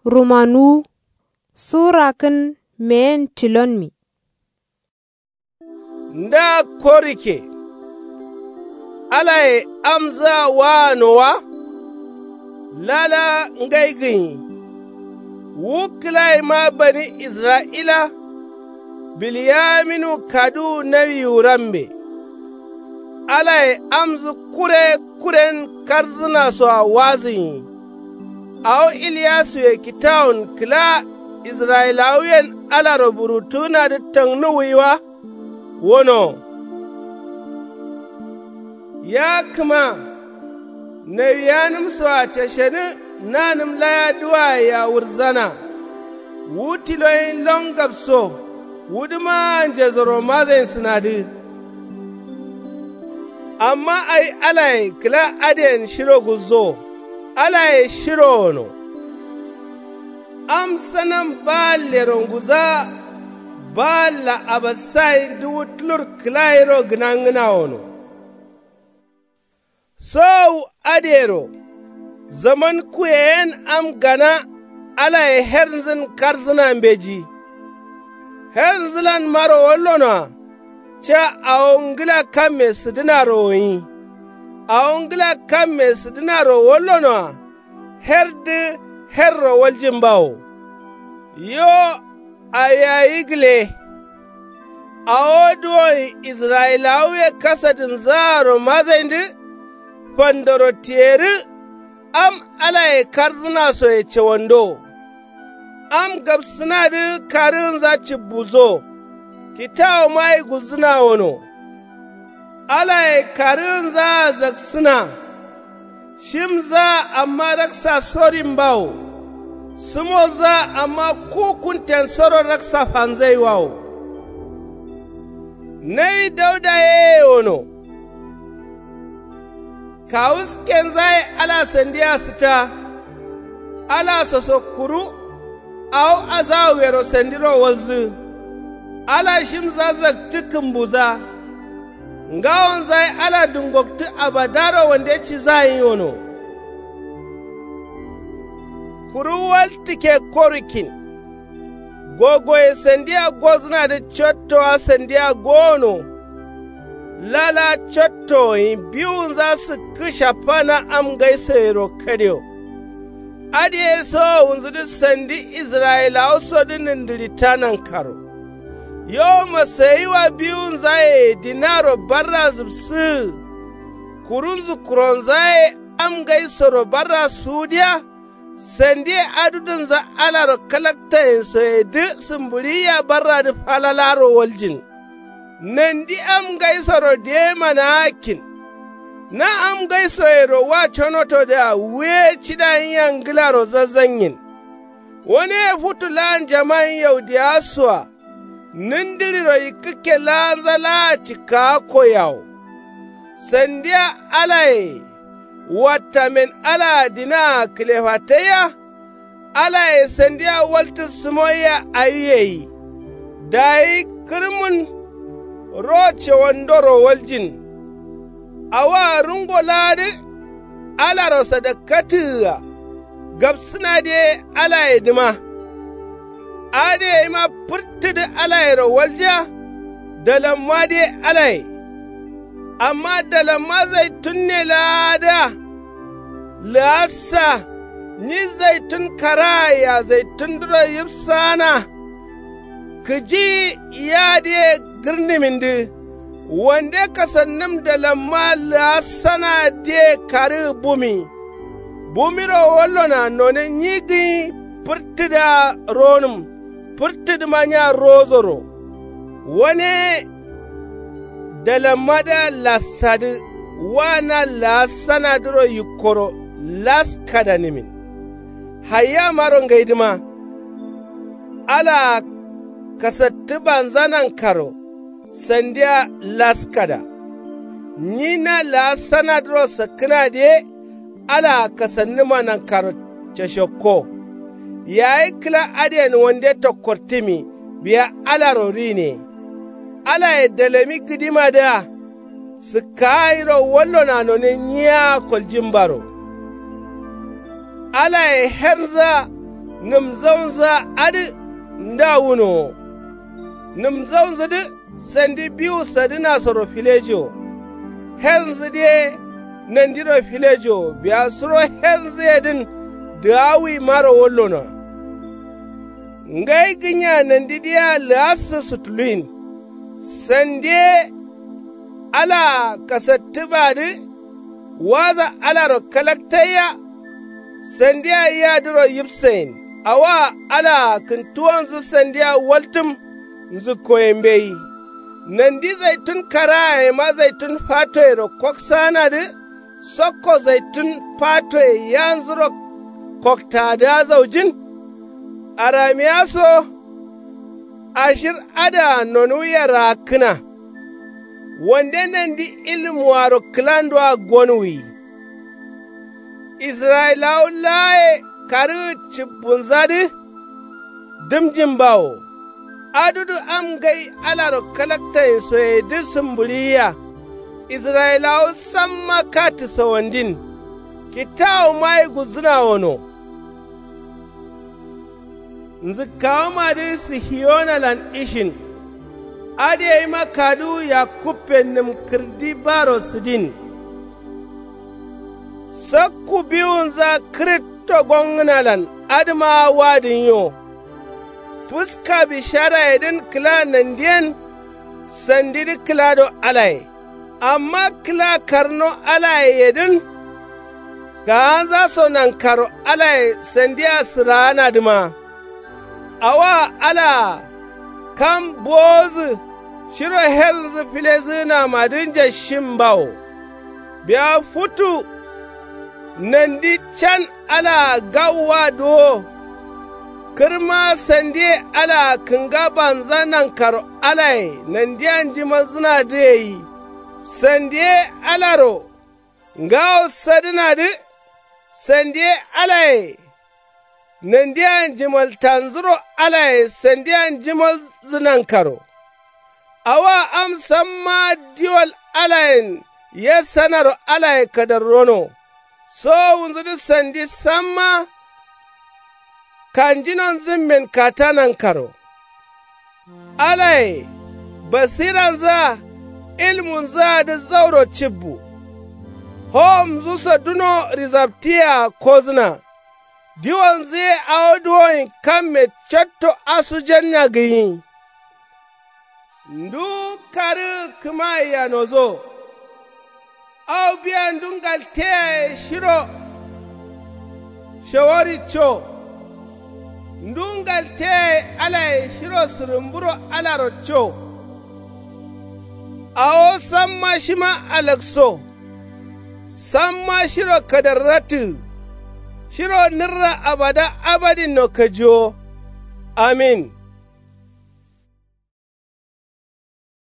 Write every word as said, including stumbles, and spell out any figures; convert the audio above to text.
Rumanu Sura kin men tilon mi. Nda korike Alaye amza wa nowa lala ngaigin wuklai ma bani Isra'ila Bilyaminu kadu na yurambe Alaye amzu kure kuren karzuna so a wazin Aw Iliyasu ya kitawun kila Isra'ilawiyan ala rubutu na da tannuwiwa wono ya kuma na yanim so a cashani nanim laya duwa ya wurzana wutiloyin longapso wuduma anje zoro mazayin sinadi amma ai alai kila adiyan shiro guzo alai shiro no am sanan ba leronguza ba la abasai duwutlur kilairo gnangna ono so adero zaman kuyen am gana alai herzin karzina mbeji herzilan maro wallona cha aongila kamme sidinaro yi aongila kamme sidinaro wallona herde herro waljimbawo yo ayayigle awoduwoyi Isra'ilawiya kasadin zaro mazaindi pandoro tiyeri am alaye karzina so ya ce wando am gabsina di karin za ci buzo kitawo mai guzina wono alaye karin za zaksina shim za amma raksa sorin bawo sumo za amma kukunten soro raksa fanzai wawo nai dauda ye wono kawus kenzai ala sandiya sita ala sosokuru au azawero sandiro walzu ala shimza zaktikin buza ngawon zai ala dungokti abadaro wanda ya ci zai yono kuruwal tike korikin gogoye sandiya gozna da chottowa sandiya gono lala chotto yin biyun za su kisha fana am gaisero kadeo adiye so wunzudu sandi Isra'ila so dinin diritanan karo yo masayiwa biyun zaye dinaro barra zubsu kurunzu kuron zaye am gaisero barra sudiya sandi adudun za alaro kalakta yin so yedi sumburiya barra da falalaro waljin nandi am gaisero de manakin na am gaisero wa chonoto da we cidan yangilaro zazzanyin wani futulan jama'in yaudiyaswa nindiriro ikike lanzala cika koyawo sandiya alaye wata min ala dina kilefataya alaye sandiya walta sumoya ayeyi dai kirmun roce wandoro waljin awa rungo ladi ala sadakatiya gabsina de alaye dima ade ma furtidi alaye walja dalamma de alaye amma dalamma zai tunne lada lasa ni zai tun karaya zai tun dura yipsana kiji ya de girnimindi wanda kasannim dalamma lasana de kari bumi bumiro wallona none nyigi furtida ronum furtid manya rozoro wane dalamma da lasadi wana lasana duro yikoro laskada nimin hayya maron gaidima ala kasatti banzanan karo sandiya laskada nina lasana duro sakina de ala kasanni manan karo chashokko yayi kila adiyan wanda ta kortimi biya ala rori ne ala ya dalami gidima da su kairo wallo na nonin ya kwaljin baro ala ya herza nim zaunza adi ndawuno, nim zaunza di sandi biyu sadina soro filejo, henzi de nandiro filejo, biya suro henzi edin dawi mara wallona. Ngai ginya nandidiya lasa sutulin, sande ala kasattibadi waza ala ro kalaktaya, sandiya ya diro yipsain, awa ala kintuwan zu sandiya waltum zu koyembei. Nandi zaitun karaye ma zaitun fatoye ro koksana di, sokko zaitun fatoye yanzu ro kokta da zaujin, aramiyaso ashir ada nonu ya rakina, wande nandi ilmu waro klando a gonwi. Isra'ilawu laye kari cibunzadi dimjin bawo, adudu am gai alaro kalaktain soye di sumbuliya, Isra'ilawu samma kati sawandin, kitawo mai guzuna wono. Nzikawo madi Sihiyona lan ishin, adi ya ima kadu ya kupe nimkirdi baro sidin. Sakku biyun za krito gongunalan adma wadin yo, fuska bishara edin kila nandiyan sandidi kila do alay, amma kila karno alay edin ga an za so nan karo alay sandiya sirana dima. Awa ala kan bozu shiro helzu filezina madinja shimbawo, biya futu nandi can ala gawa do, kirma sandi ala kinga banza nan karo alai nandi an ji mazina da yi, sandi alaro gawo sadina di, sandi alai nandi an jimal tanzuro alai sandi an jimal zinan karo. Awa am samma diwal alayin ya sanar alai kadar rono, so wunzudu sandi samma kanjinon zimmin katanan karo. Alai basiran za ilmun za da zauro cibbu, hom zusa duno rizabtiya kozina, diwan zai auduwoyin kan me chatto asu janya gayi. Ndu kari kuma ya nozo, au biyan dungal te shiro shawari cho, ndungal te ala shiro surumburo ala rocho, awo samma shima alakso, samma shiro kadarratu, shiro nirra abada abadin no kajo. Amin.